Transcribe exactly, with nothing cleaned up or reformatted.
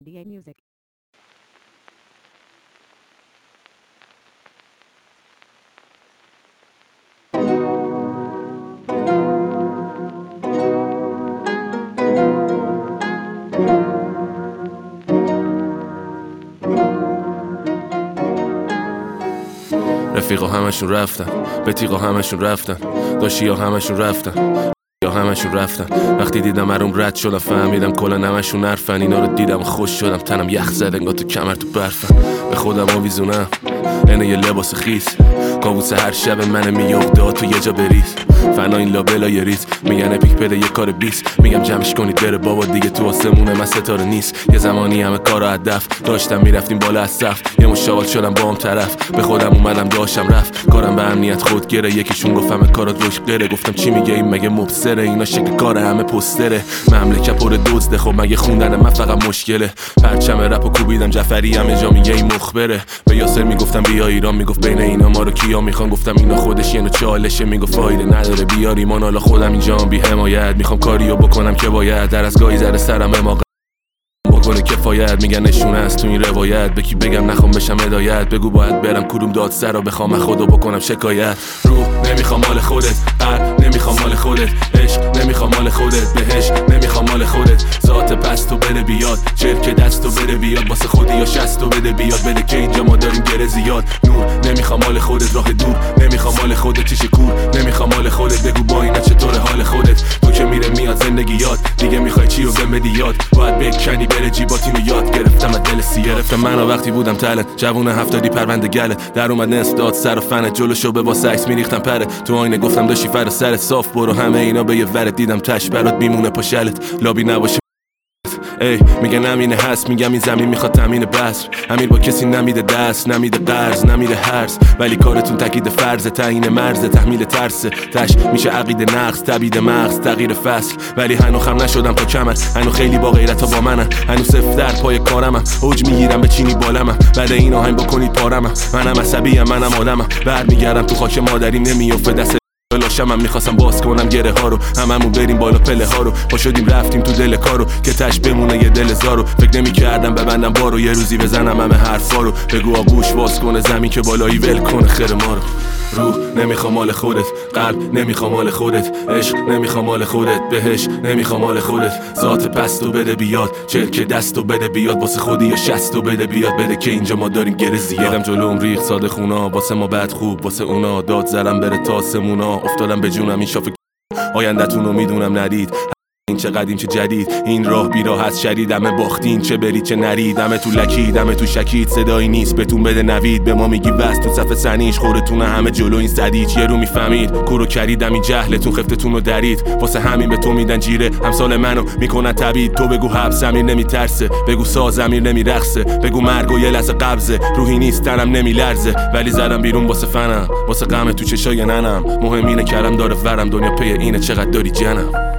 دی ای Music. رفیقا همشون رفتن، بتیقا همشون رفتن، داشتیا همشون رفتن، یا همشون رفتن. وقتی دیدم هرون رد شدم فهمیدم کلا همشون نرفن. اینا رو دیدم خوش شدم، تنم یخ زد انگار تو کمر تو برفن. به خودم آویزونم اینه یه لباس خیس، کابوس هر شب من میفته تو یه جا بریز. فنا این لابلا یه ریز میگن اپیک پده یه کار بیس، میگم جمعش کنید بره بابا دیگه تو آسمونه من ستاره نیست. یه زمانی همه کارا هدف داشتم میرفتیم بالا از صف، یه مشاوال شدم با هم طرف. به خودم اومدم داشتم رفت کارم به امنیت خود گره. یکیشون گفت همه کارات روش غیره، گفتم چی میگه این مگه مبصره؟ اینا شکل کار همه پستره، مملکت پر دزده. خب مگه خوندن من فقط مشکله؟ پرچم رپو کوبیدم جعفری همه جا میگه این مخبره. به یاسر میگفتم بیا ایران، میگفت بین اینا ما رو کیا میخوان. گفتم اینا خودش یه نوع چالشه، میگفت فایده نداره بیاری من. حالا خودم اینجا بی حمایت میخوام کاریو بکنم که باید. در از گاهی زره سرم اماق بکنه کفایت. میگن نشونه است تو این روایت، به کی بگم نخوام بشم هدایت. بگو باید برم کدوم داد سر رو بخوام خدا بکنم شکایت. روح نمیخوام مال خودت، قلب نمیخوام مال خودت، عشق نمیخوام مال خودت، بهش نمیخوام مال خودت. ذات پس تو بده بیاد، چرک دستو بده بیاد. واسه خودی یا شستو بده بیاد، بده که اینجا ما داریم گره زیاد. نور نمیخوام مال خودت، راه دور نمیخوام مال خودت، چیش کور نمیخوام مال خودت. بگو با اینا چطور حال خودت؟ تو که میره میاد زندگی یاد، دیگه میخوای چی رو بهم بدی یاد. باید بکنی بره جیباتینو یاد. گرفتم از دل سی گرفتم منو وقتی بودم تلت، جوون هفتادی پرونده گله. در اومد نصف داد سر و فنه، جلوشو به واسه عکس میریختم پره. تو آینه گفتم داشتی فر سرت صاف برو، همه اینا به یه ورد دیدم تش برات میمونه پاشلت. لابی نباشه ای میگن امینه هست، میگم این زمین میخواد تامین بسر. امیر با کسی نمیده دست، نمیده قرض، نمیده هرس. ولی کارتون تاکید فرض، تعیین مرز، تحمیل ترس. تش میشه عقیده نقص، تبیید مغز، تغییر فصل. ولی هنو خم نشدم تا کمن، هنو خیلی با غیرتا با منن. هنو صفر در پای کارمم، اوج میگیرم به چینی بالمم. بعد این آهنگ بکنید پارمم، منم عصبیم منم آدمم. برمیگردم تو خاک مادریم نمیافته دست لاشم. من میخواستم باز کنم گره ها رو، هممون بریم بالا پله ها رو. پا شدیم رفتیم تو دل کارو که تش بمونه یه دل زارو. فکر نمیکردم ببندم بارو، یه روزی بزنم همه حرفا رو. بگو آگوش باز کنه زمین که بالایی ول کنه خیر ما رو. روح نمیخوام مال خودت، قلب نمیخوام مال خودت، عشق نمیخوام مال خودت، بهش نمیخوام مال خودت. ذات پستو بده بیاد، چرک دستو بده بیاد. واسه خودی یا شستو بده بیاد، بده که اینجا ما داریم گره زیاد. دیدم جلوم ریخ ساده خونا، واسه ما بد خوب واسه اونا. داد زرم بره تا سمونا، افتادم به جونم این شافه آینده‌تون رو میدونم ندید. این چه قدیم چه جدید، این راه بیراه هست شدید. همه باختین چه برید چه نرید، همه تو لکید همه تو شکید. صدایی نیست بهتون بده نوید، به ما میگی بس تو صف سنیش خورتونه همه جلو این صدیج. یه رو میفهمید کورو کریدم این جهلتون خفتتون رو درید. واسه همین به تو میدن جیره، همسال منو میکنن تبید. تو بگو حبس امیر نمیترسه، بگو ساز امیر نمیرقصه، بگو مرگ و یه لحظه قبضه. روحی نیست تنم نمیلرزه، ولی زدم بیرون واسه فنم، واسه غم تو چشای ننم. مهم اینه کرم داره ورم، دنیا پی اینه چقدر داری جنم.